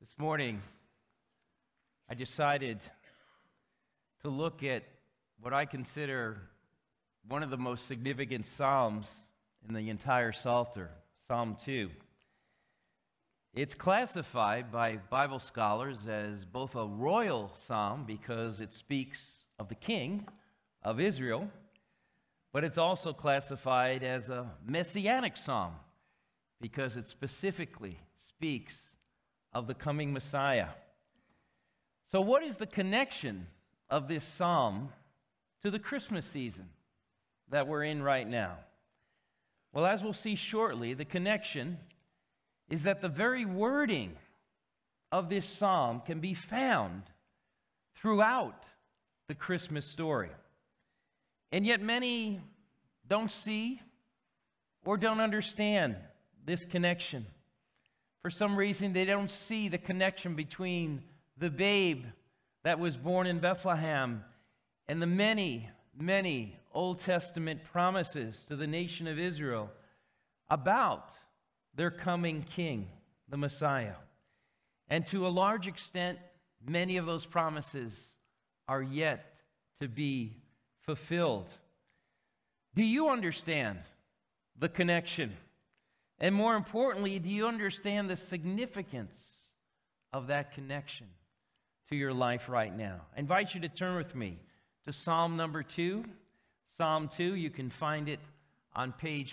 This morning, I decided to look at what I consider one of the most significant psalms in the entire Psalter, Psalm 2. It's classified by Bible scholars as both a royal psalm because it speaks of the king of Israel, but it's also classified as a messianic psalm because it specifically speaks of the coming Messiah. So what is the connection of this psalm to the Christmas season that we're in right now? Well, as we'll see shortly, the connection is that the very wording of this psalm can be found throughout the Christmas story. And yet many don't see or don't understand this connection. For some reason, they don't see the connection between the babe that was born in Bethlehem and the many, many Old Testament promises to the nation of Israel about their coming king, the Messiah. And to a large extent, many of those promises are yet to be fulfilled. Do you understand the connection? And more importantly, do you understand the significance of that connection to your life right now? I invite you to turn with me to Psalm number 2. Psalm 2, you can find it on page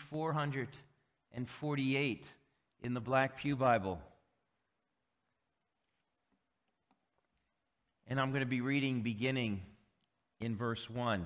448 in the Black Pew Bible. And I'm going to be reading beginning in verse 1.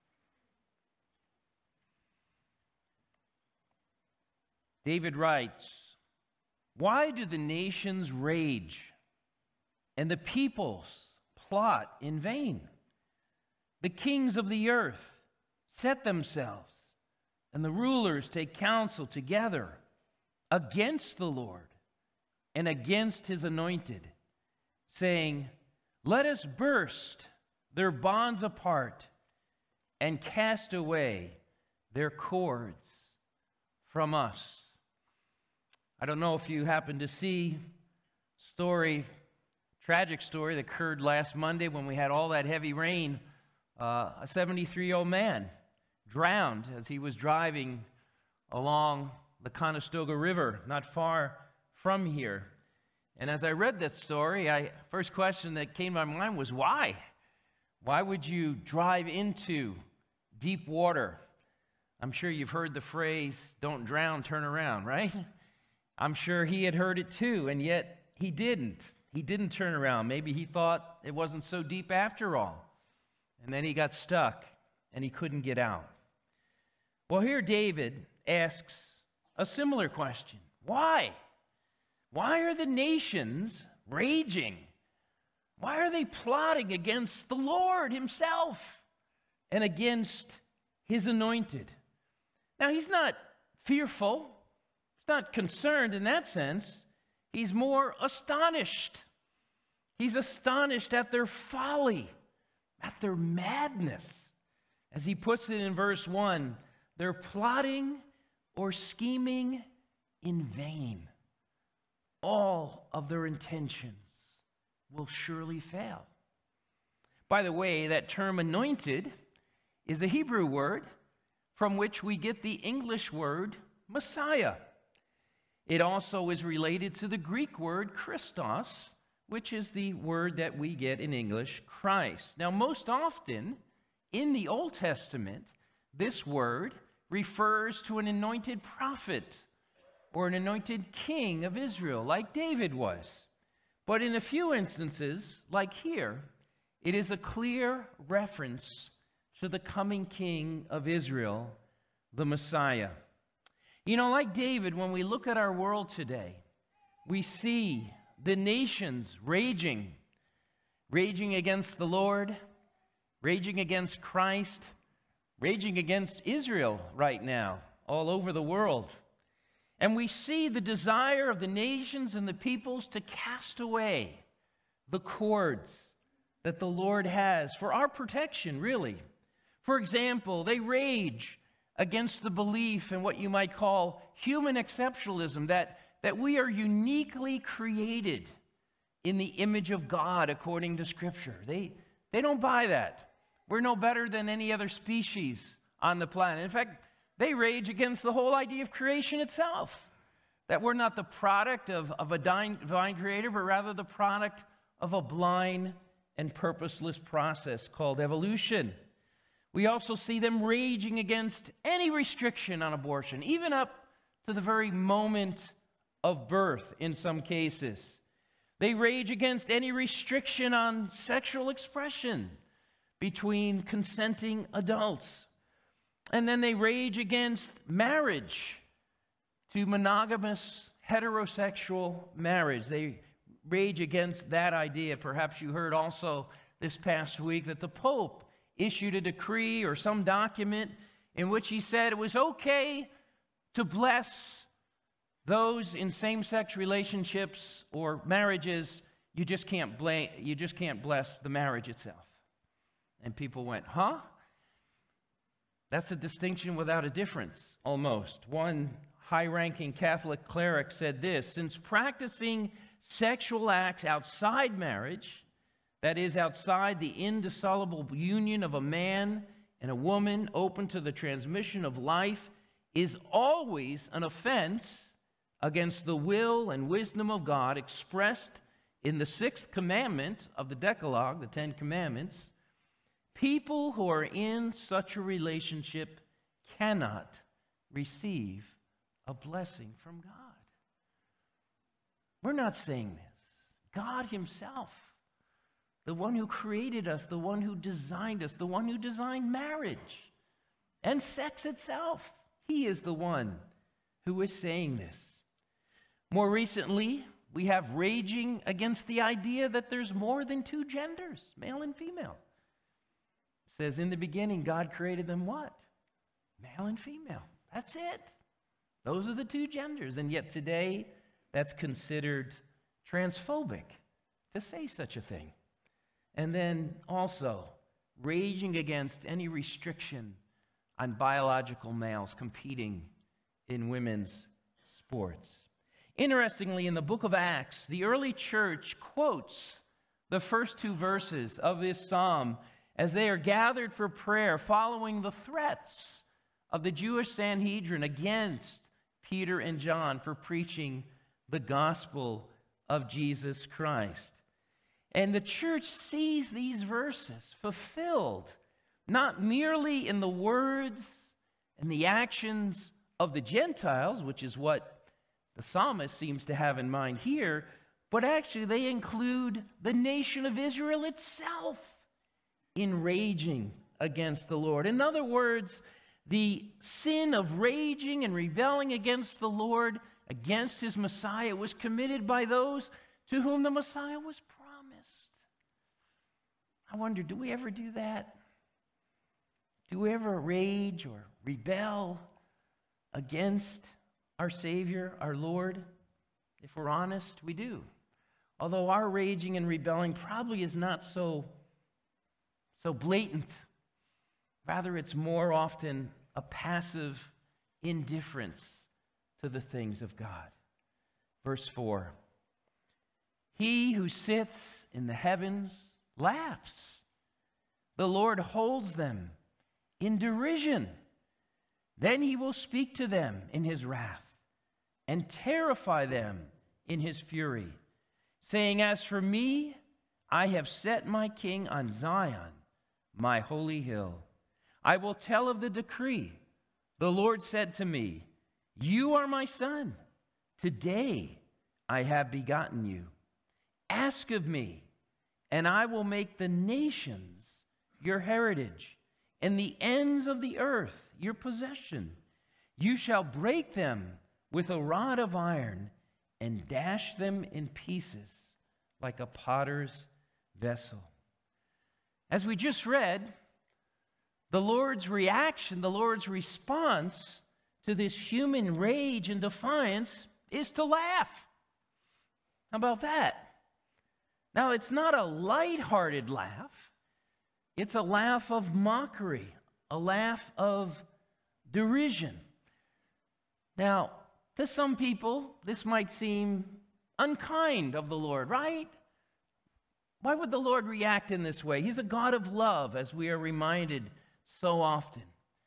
David writes, "Why do the nations rage and the peoples plot in vain? The kings of the earth set themselves, and the rulers take counsel together against the Lord and against his anointed, saying, 'Let us burst their bonds apart and cast away their cords from us.'" I don't know if you happened to see tragic story that occurred last Monday when we had all that heavy rain. A 73-year-old man drowned as he was driving along the Conestoga River, not far from here. And as I read that story, first question that came to my mind was, why? Why would you drive into deep water? I'm sure you've heard the phrase, "Don't drown, turn around," right? I'm sure he had heard it too, and yet he didn't. He didn't turn around. Maybe he thought it wasn't so deep after all. And then he got stuck, and he couldn't get out. Well, here David asks a similar question. Why? Why are the nations raging? Why are they plotting against the Lord himself and against his anointed? Now, he's not fearful. He's not concerned in that sense. He's more astonished. He's astonished at their folly, at their madness. As he puts it in verse 1, they're plotting or scheming in vain. All of their intentions will surely fail. By the way, that term anointed is a Hebrew word from which we get the English word Messiah. It also is related to the Greek word Christos, which is the word that we get in English, Christ. Now, most often in the Old Testament, this word refers to an anointed prophet or an anointed king of Israel, like David was. But in a few instances, like here, it is a clear reference to the coming king of Israel, the Messiah. You know, like David, when we look at our world today, we see the nations raging against the Lord, raging against Christ, raging against Israel right now, all over the world. And we see the desire of the nations and the peoples to cast away the cords that the Lord has for our protection, really. For example, they rage against the belief in what you might call human exceptionalism, that we are uniquely created in the image of God according to Scripture. They don't buy that. We're no better than any other species on the planet. In fact, they rage against the whole idea of creation itself, that we're not the product of a divine creator, but rather the product of a blind and purposeless process called evolution. We also see them raging against any restriction on abortion, even up to the very moment of birth in some cases. They rage against any restriction on sexual expression between consenting adults. And then they rage against marriage to monogamous heterosexual marriage. They rage against that idea. Perhaps you heard also this past week that the Pope issued a decree or some document in which he said it was okay to bless those in same-sex relationships or marriages. You just can't bless the marriage itself. And people went, huh? That's a distinction without a difference, almost. One high-ranking Catholic cleric said this: since practicing sexual acts outside marriage, that is, outside the indissoluble union of a man and a woman open to the transmission of life, is always an offense against the will and wisdom of God expressed in the 6th commandment of the Decalogue, the 10 Commandments, people who are in such a relationship cannot receive a blessing from God. We're not saying this. God himself, the one who created us, the one who designed us, the one who designed marriage and sex itself, he is the one who is saying this. More recently, we have raging against the idea that there's more than 2 genders, male and female. It says, in the beginning, God created them what? Male and female. That's it. Those are the 2 genders. And yet today, that's considered transphobic to say such a thing. And then also, raging against any restriction on biological males competing in women's sports. Interestingly, in the book of Acts, the early church quotes the first 2 verses of this psalm as they are gathered for prayer following the threats of the Jewish Sanhedrin against Peter and John for preaching the gospel of Jesus Christ. And the church sees these verses fulfilled, not merely in the words and the actions of the Gentiles, which is what the psalmist seems to have in mind here, but actually they include the nation of Israel itself in raging against the Lord. In other words, the sin of raging and rebelling against the Lord, against his Messiah, was committed by those to whom the Messiah was promised. I wonder, do we ever do that? Do we ever rage or rebel against our Savior, our Lord? If we're honest, we do. Although our raging and rebelling probably is not so blatant. Rather, it's more often a passive indifference to the things of God. Verse 4, he who sits in the heavens laughs. The Lord holds them in derision. Then he will speak to them in his wrath and terrify them in his fury, saying, as for me, I have set my king on Zion, my holy hill. I will tell of the decree. The Lord said to me, you are my son. Today I have begotten you. Ask of me, and I will make the nations your heritage, and the ends of the earth your possession. You shall break them with a rod of iron and dash them in pieces like a potter's vessel. As we just read, the Lord's reaction, the Lord's response to this human rage and defiance is to laugh. How about that? Now, it's not a lighthearted laugh. It's a laugh of mockery, a laugh of derision. Now, to some people, this might seem unkind of the Lord, right? Why would the Lord react in this way? He's a God of love, as we are reminded so often.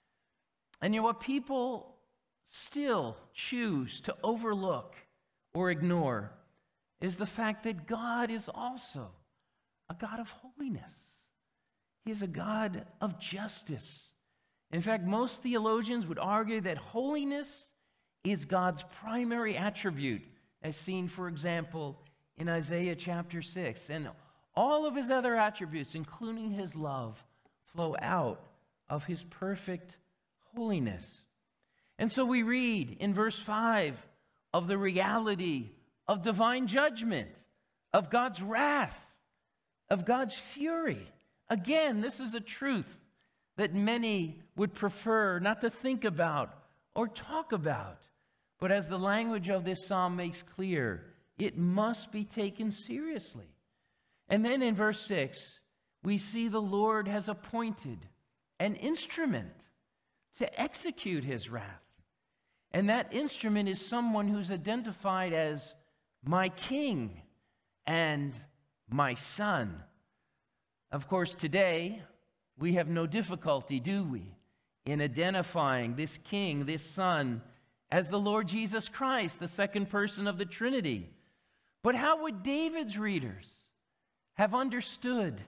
And you know what? People still choose to overlook or ignore is the fact that God is also a God of holiness. He is a God of justice. In fact, most theologians would argue that holiness is God's primary attribute, as seen, for example, in Isaiah chapter 6. And all of his other attributes, including his love, flow out of his perfect holiness. And so we read in verse 5 of the reality of divine judgment, of God's wrath, of God's fury. Again, this is a truth that many would prefer not to think about or talk about. But as the language of this psalm makes clear, it must be taken seriously. And then in verse 6, we see the Lord has appointed an instrument to execute his wrath. And that instrument is someone who's identified as my king and my son. Of course, today, we have no difficulty, do we, in identifying this king, this son, as the Lord Jesus Christ, the second person of the Trinity. But how would David's readers have understood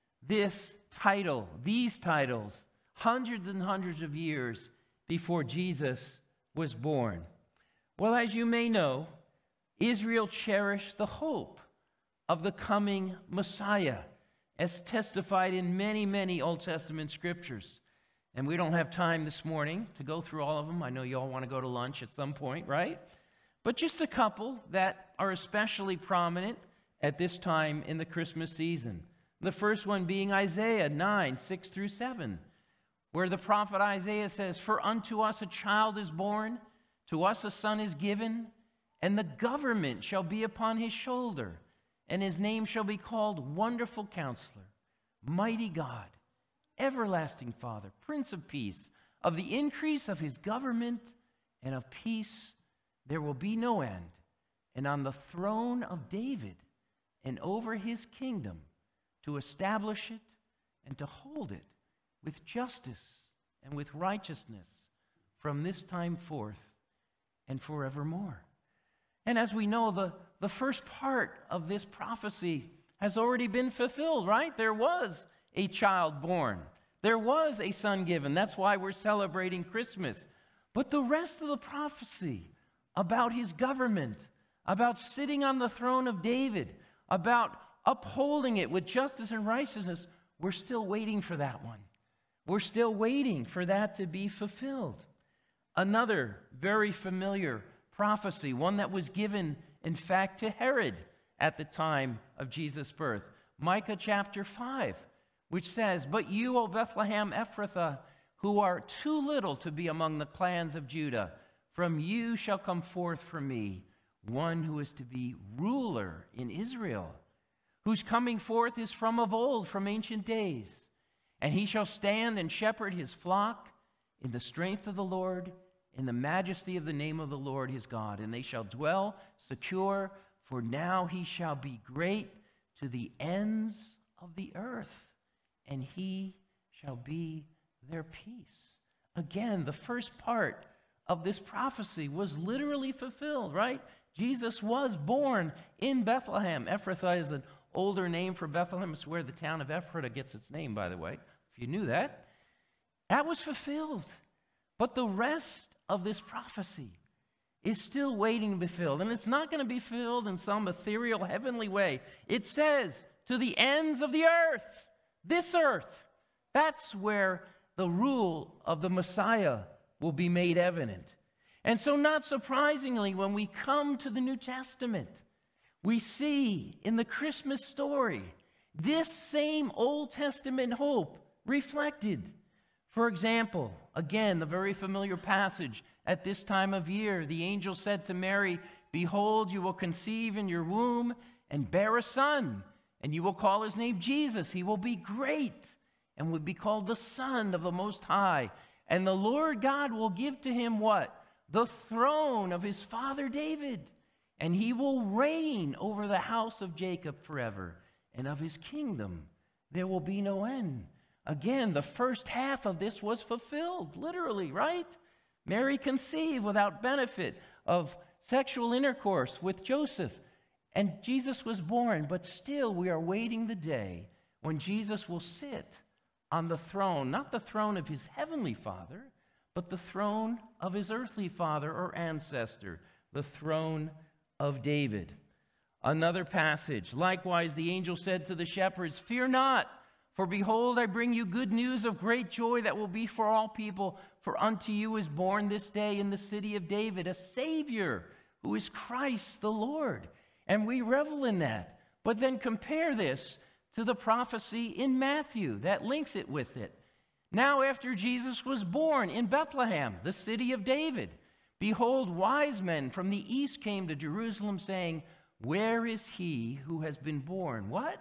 this title, these titles, hundreds and hundreds of years before Jesus was born? Well, as you may know, Israel cherished the hope of the coming Messiah, as testified in many, many Old Testament scriptures. And we don't have time this morning to go through all of them. I know you all want to go to lunch at some point, right? But just a couple that are especially prominent at this time in the Christmas season. The first one being Isaiah 9, 6 through 7, where the prophet Isaiah says, "For unto us a child is born, to us a son is given, and the government shall be upon his shoulder, and his name shall be called Wonderful Counselor, Mighty God, Everlasting Father, Prince of Peace. Of the increase of his government and of peace there will be no end. And on the throne of David and over his kingdom, to establish it and to hold it with justice and with righteousness from this time forth and forevermore." And as we know, the first part of this prophecy has already been fulfilled, right? There was a child born. There was a son given. That's why we're celebrating Christmas. But the rest of the prophecy about his government, about sitting on the throne of David, about upholding it with justice and righteousness, we're still waiting for that one. We're still waiting for that to be fulfilled. Another very familiar prophecy, one that was given, in fact, to Herod at the time of Jesus' birth. Micah chapter 5, which says, "But you, O Bethlehem Ephrathah, who are too little to be among the clans of Judah, from you shall come forth for me one who is to be ruler in Israel, whose coming forth is from of old, from ancient days. And he shall stand and shepherd his flock in the strength of the Lord, in the majesty of the name of the Lord his God. And they shall dwell secure, for now he shall be great to the ends of the earth, and he shall be their peace." Again, the first part of this prophecy was literally fulfilled, right? Jesus was born in Bethlehem. Ephrathah is an older name for Bethlehem. It's where the town of Ephrata gets its name, by the way, if you knew that. That was fulfilled. But the rest of this prophecy is still waiting to be filled. And it's not going to be filled in some ethereal heavenly way. It says, to the ends of the earth, this earth. That's where the rule of the Messiah will be made evident. And so, not surprisingly, when we come to the New Testament, we see in the Christmas story this same Old Testament hope reflected. For example, again, the very familiar passage at this time of year, the angel said to Mary, "Behold, you will conceive in your womb and bear a son, and you will call his name Jesus. He will be great and will be called the Son of the Most High. And the Lord God will give to him" what? "The throne of his father David, and he will reign over the house of Jacob forever, and of his kingdom there will be no end. Again, the first half of this was fulfilled, literally, right? Mary conceived without benefit of sexual intercourse with Joseph, and Jesus was born, but still we are waiting the day when Jesus will sit on the throne, not the throne of his heavenly Father, but the throne of his earthly father or ancestor, the throne of David. Another passage, likewise the angel said to the shepherds, "Fear not, for behold, I bring you good news of great joy that will be for all people. For unto you is born this day in the city of David a Savior, who is Christ the Lord." And we revel in that. But then compare this to the prophecy in Matthew that links it with it. Now after Jesus was born in Bethlehem, the city of David, behold, wise men from the east came to Jerusalem, saying, "Where is he who has been born?" What?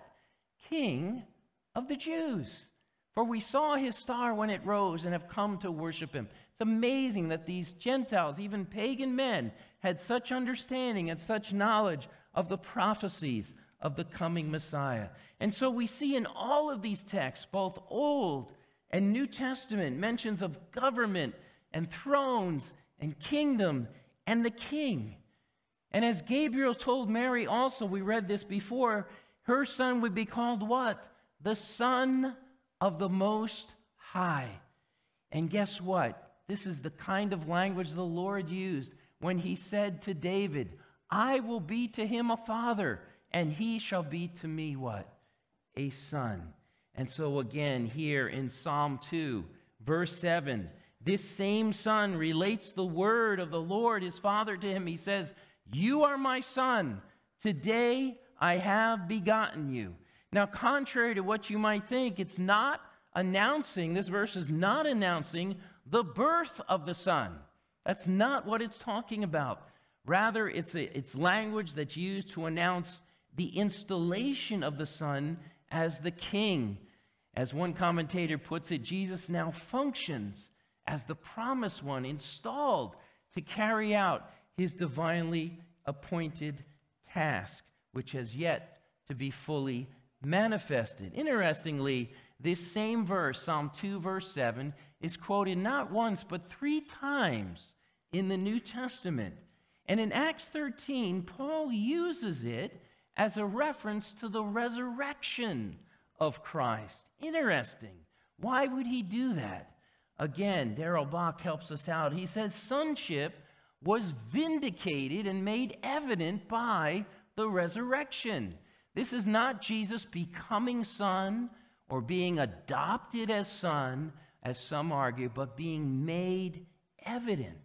King of the Jews. For we saw his star when it rose and have come to worship him. It's amazing that these Gentiles, even pagan men, had such understanding and such knowledge of the prophecies of the coming Messiah. And so we see in all of these texts, both Old and New Testament, mentions of government and thrones and kingdom and the king. And as Gabriel told Mary also, we read this before, her son would be called what? The Son of the Most High. And guess what? This is the kind of language the Lord used when he said to David, "I will be to him a father, and he shall be to me" what? A son. And so again here in Psalm 2, verse 7, this same son relates the word of the Lord, his father, to him. He says, "You are my son. Today I have begotten you." Now, contrary to what you might think, it's not announcing, this verse is not announcing the birth of the Son. That's not what it's talking about. Rather, it's language that's used to announce the installation of the Son as the King. As one commentator puts it, Jesus now functions as the promised one, installed to carry out his divinely appointed task, which has yet to be fully manifested. Interestingly, this same verse, Psalm 2, verse 7, is quoted not once but 3 times in the New Testament. And in Acts 13, Paul uses it as a reference to the resurrection of Christ. Interesting. Why would he do that? Again, Darrell Bach helps us out. He says sonship was vindicated and made evident by the resurrection. This is not Jesus becoming son or being adopted as son, as some argue, but being made evident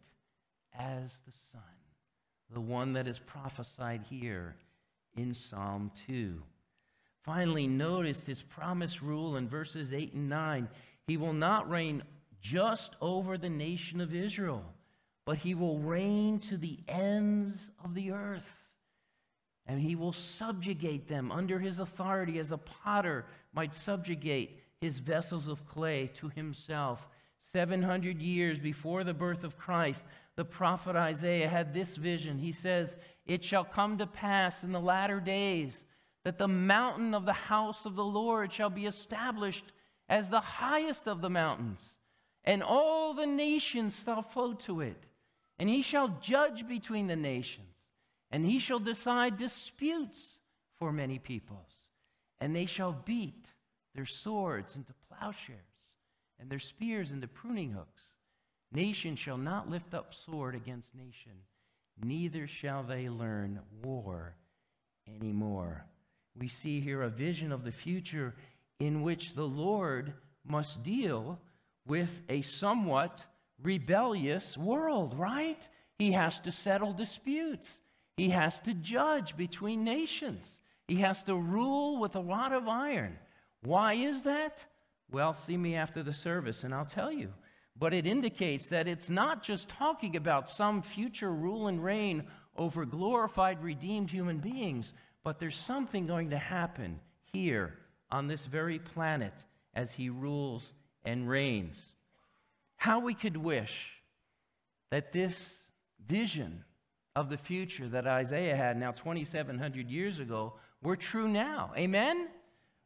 as the Son, the one that is prophesied here in Psalm 2. Finally, notice his promised rule in verses 8 and 9. He will not reign just over the nation of Israel, but he will reign to the ends of the earth. And he will subjugate them under his authority as a potter might subjugate his vessels of clay to himself. 700 years before the birth of Christ, the prophet Isaiah had this vision. He says, "It shall come to pass in the latter days that the mountain of the house of the Lord shall be established as the highest of the mountains, and all the nations shall flow to it. And he shall judge between the nations. And he shall decide disputes for many peoples, and they shall beat their swords into plowshares and their spears into pruning hooks. Nation shall not lift up sword against nation, neither shall they learn war anymore." We see here a vision of the future in which the Lord must deal with a somewhat rebellious world, right? He has to settle disputes. He has to judge between nations. He has to rule with a rod of iron. Why is that? Well, see me after the service and I'll tell you. But it indicates that it's not just talking about some future rule and reign over glorified, redeemed human beings, but there's something going to happen here on this very planet as he rules and reigns. How we could wish that this vision of the future that Isaiah had now 2,700 years ago were true now. Amen?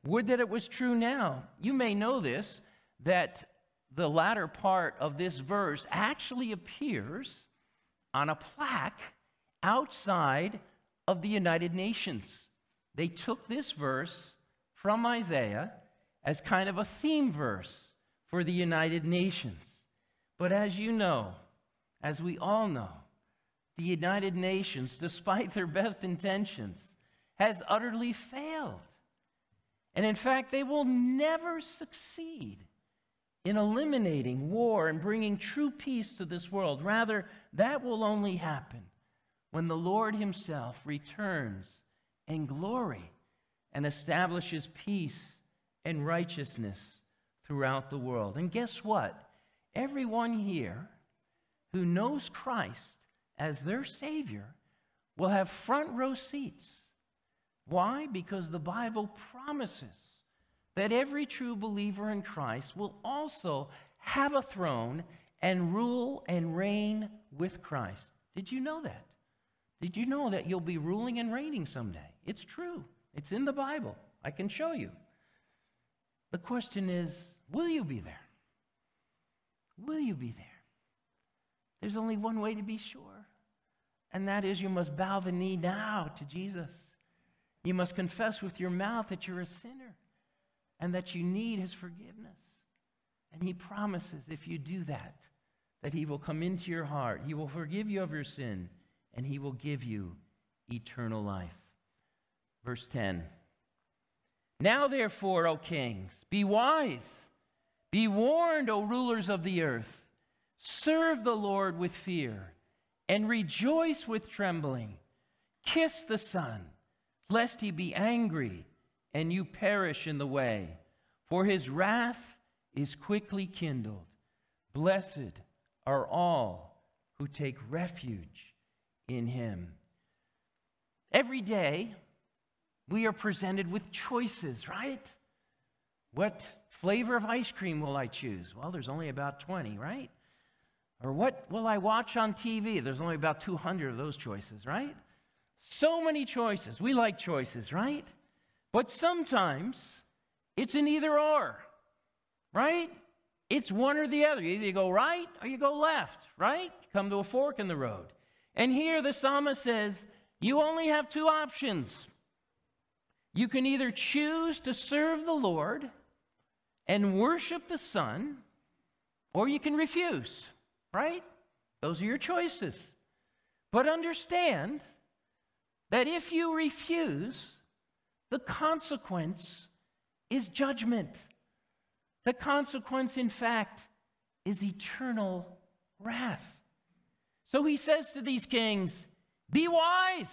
Would that it was true now. You may know this, that the latter part of this verse actually appears on a plaque outside of the United Nations. They took this verse from Isaiah as kind of a theme verse for the United Nations. But as you know, as we all know, the United Nations, despite their best intentions, has utterly failed. And in fact, they will never succeed in eliminating war and bringing true peace to this world. Rather, that will only happen when the Lord himself returns in glory and establishes peace and righteousness throughout the world. And guess what? Everyone here who knows Christ as their Savior will have front row seats. Why? Because the Bible promises that every true believer in Christ will also have a throne and rule and reign with Christ. Did you know that? Did you know that you'll be ruling and reigning someday? It's true. It's in the Bible. I can show you. The question is, will you be there? Will you be there? There's only one way to be sure, and that is you must bow the knee now to Jesus. You must confess with your mouth that you're a sinner and that you need his forgiveness. And he promises if you do that, that he will come into your heart, he will forgive you of your sin, and he will give you eternal life. Verse 10. Now therefore, O kings, be wise. Be warned, O rulers of the earth. Serve the Lord with fear and rejoice with trembling. Kiss the Son, lest he be angry and you perish in the way. For his wrath is quickly kindled. Blessed are all who take refuge in him. Every day, we are presented with choices, right? What flavor of ice cream will I choose? Well, there's only about 20, right? Or what will I watch on TV? There's only about 200 of those choices, right? So many choices. We like choices, right? But sometimes it's an either or, right? It's one or the other. Either you go right or you go left, right? Come to a fork in the road. And here the psalmist says, you only have two options. You can either choose to serve the Lord and worship the Son, or you can refuse, right? Those are your choices. But understand that if you refuse, the consequence is judgment. The consequence, in fact, is eternal wrath. So he says to these kings, be wise.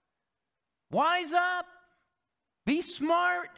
Wise up. Be smart.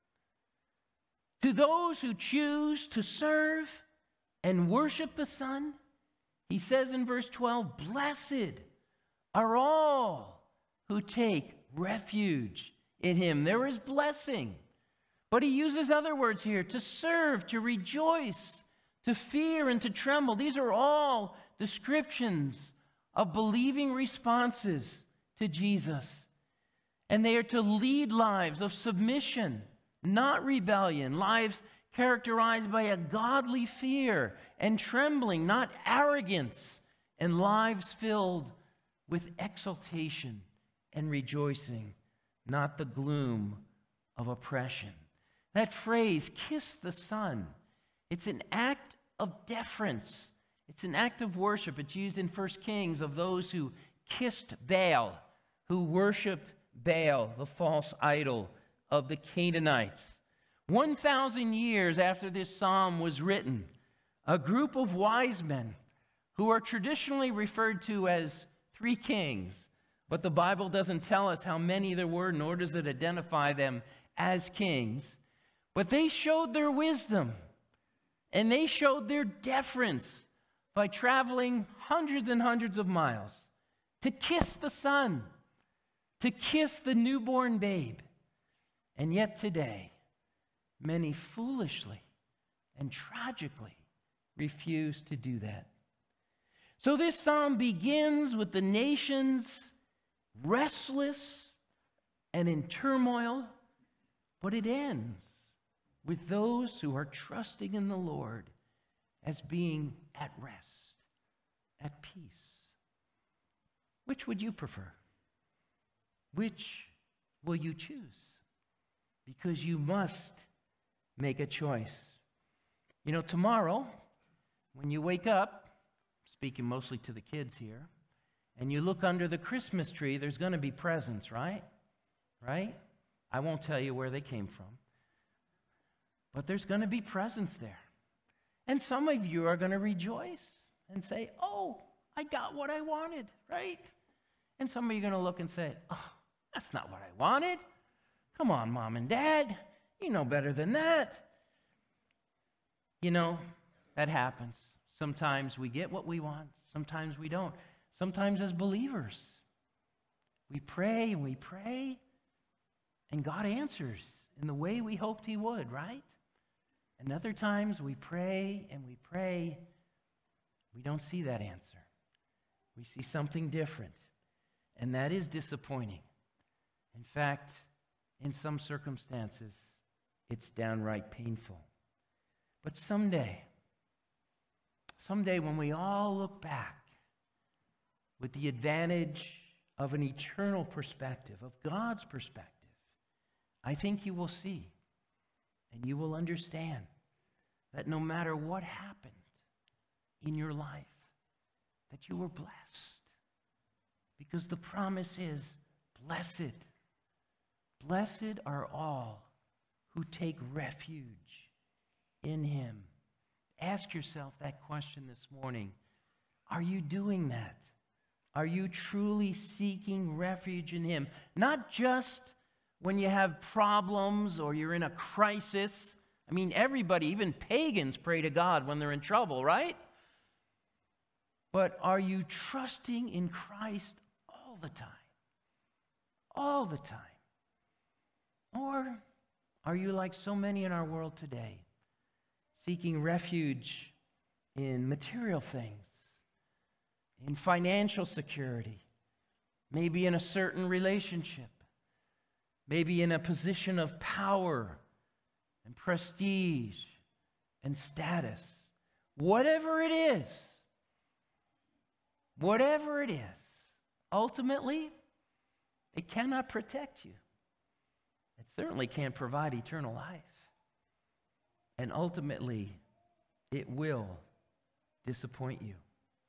To those who choose to serve and worship the Son, he says in verse 12, blessed are all who take refuge in him. There is blessing. But he uses other words here, to serve, to rejoice, to fear, and to tremble. These are all descriptions of believing responses to Jesus. And they are to lead lives of submission, not rebellion, lives characterized by a godly fear and trembling, not arrogance, and lives filled with exultation and rejoicing, not the gloom of oppression. That phrase, kiss the Son, it's an act of deference. It's an act of worship. It's used in 1 Kings of those who kissed Baal, who worshiped Baal, the false idol of the Canaanites. 1,000 years after this psalm was written, a group of wise men who are traditionally referred to as three kings, but the Bible doesn't tell us how many there were, nor does it identify them as kings. But they showed their wisdom, and they showed their deference by traveling hundreds and hundreds of miles to kiss the Son, to kiss the newborn babe. And yet today, many foolishly and tragically refuse to do that. So this psalm begins with the nations restless and in turmoil, But it ends with those who are trusting in the Lord as being at rest, at peace. Which would you prefer? Which will you choose? Because you must make a choice. You know, tomorrow, when you wake up, speaking mostly to the kids here, and you look under the Christmas tree, there's going to be presents, right? Right? I won't tell you where they came from. But there's going to be presents there. And some of you are going to rejoice and say, oh, I got what I wanted, right? And some of you are going to look and say, oh, that's not what I wanted. Come on, Mom and Dad. You know better than that. You know, that happens. Sometimes we get what we want. Sometimes we don't. Sometimes as believers, we pray and we pray, and God answers in the way we hoped He would, right? And other times we pray and we pray, we don't see that answer. We see something different, and that is disappointing. In fact, in some circumstances, it's downright painful. But someday when we all look back with the advantage of an eternal perspective, of God's perspective, I think you will see and you will understand that no matter what happened in your life, that you were blessed. Because the promise is, blessed are all who take refuge in Him. Ask yourself that question this morning. Are you doing that? Are you truly seeking refuge in Him? Not just when you have problems or you're in a crisis. I mean, everybody, even pagans, pray to God when they're in trouble, right? But are you trusting in Christ all the time? All the time. Or are you like so many in our world today, seeking refuge in material things, in financial security, maybe in a certain relationship, maybe in a position of power and prestige and status? Whatever it is, ultimately, it cannot protect you. It certainly can't provide eternal life. And ultimately, it will disappoint you.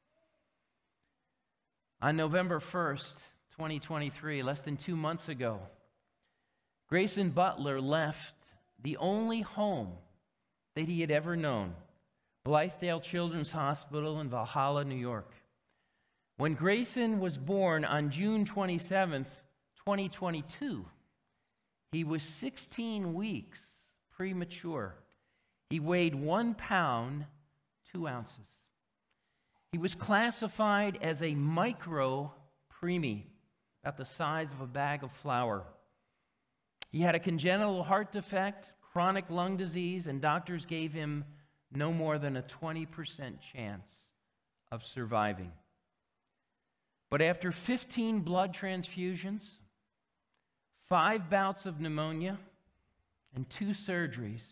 On November 1st, 2023, less than 2 months ago, Grayson Butler left the only home that he had ever known, Blythedale Children's Hospital in Valhalla, New York. When Grayson was born on June 27th, 2022, he was 16 weeks premature. He weighed 1 pound, 2 ounces. He was classified as a micro-preemie, about the size of a bag of flour. He had a congenital heart defect, chronic lung disease, and doctors gave him no more than a 20% chance of surviving. But after 15 blood transfusions, 5 bouts of pneumonia, and 2 surgeries,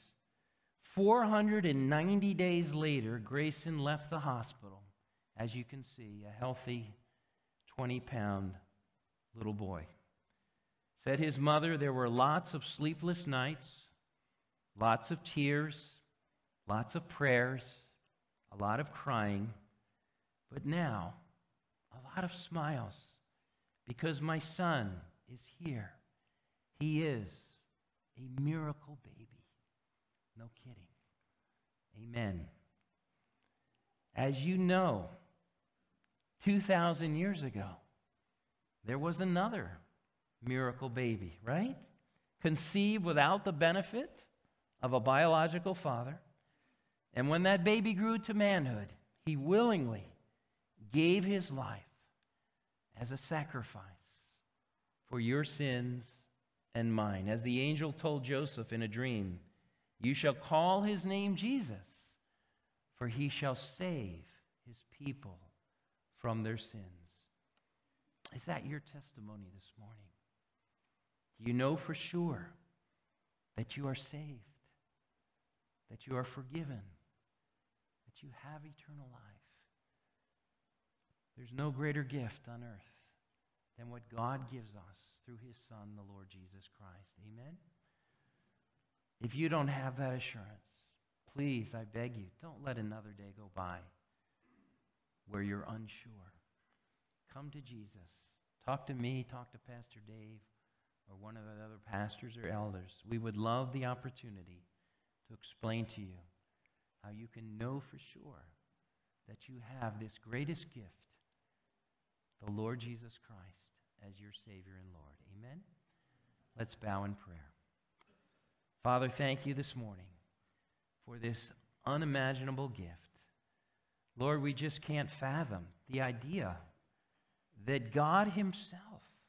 490 days later, Grayson left the hospital, as you can see, a healthy 20-pound little boy. Said his mother, there were lots of sleepless nights, lots of tears, lots of prayers, a lot of crying, but now a lot of smiles because my son is here. He is a miracle baby. No kidding. Amen. As you know, 2,000 years ago, there was another miracle baby, right? Conceived without the benefit of a biological father. And when that baby grew to manhood, he willingly gave his life as a sacrifice for your sins and mine. As the angel told Joseph in a dream, you shall call his name Jesus, for he shall save his people from their sins. Is that your testimony this morning? Do you know for sure that you are saved, that you are forgiven, that you have eternal life. There's no greater gift on earth than what God gives us through his Son, the Lord Jesus Christ. Amen? If you don't have that assurance, please, I beg you, don't let another day go by where you're unsure. Come to Jesus. Talk to me, talk to Pastor Dave, or one of the other pastors or elders. We would love the opportunity to explain to you how you can know for sure that you have this greatest gift, the Lord Jesus Christ, as your Savior and Lord. Amen? Let's bow in prayer. Father, thank you this morning for this unimaginable gift. Lord, we just can't fathom the idea that God himself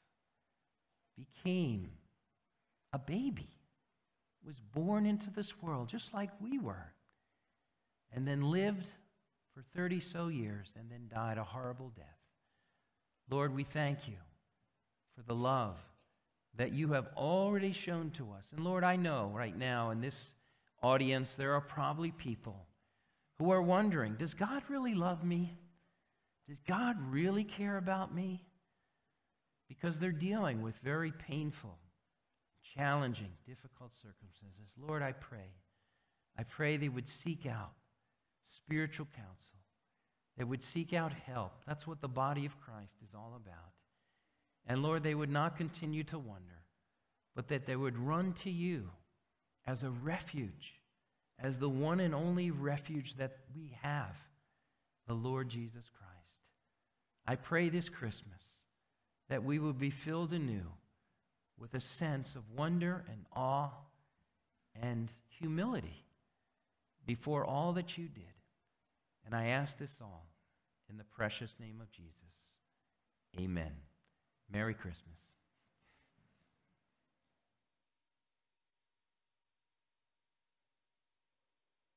became a baby, was born into this world just like we were, and then lived for 30 so years and then died a horrible death. Lord, we thank you for the love that you have already shown to us. And Lord, I know right now in this audience there are probably people who are wondering, does God really love me? Does God really care about me? Because they're dealing with very painful, challenging, difficult circumstances. Lord, I pray they would seek out spiritual counsel. They would seek out help. That's what the body of Christ is all about. And Lord, they would not continue to wonder, but that they would run to you as a refuge, as the one and only refuge that we have, the Lord Jesus Christ. I pray this Christmas that we would be filled anew with a sense of wonder and awe and humility before all that you did. And I ask this all in the precious name of Jesus. Amen. Merry Christmas.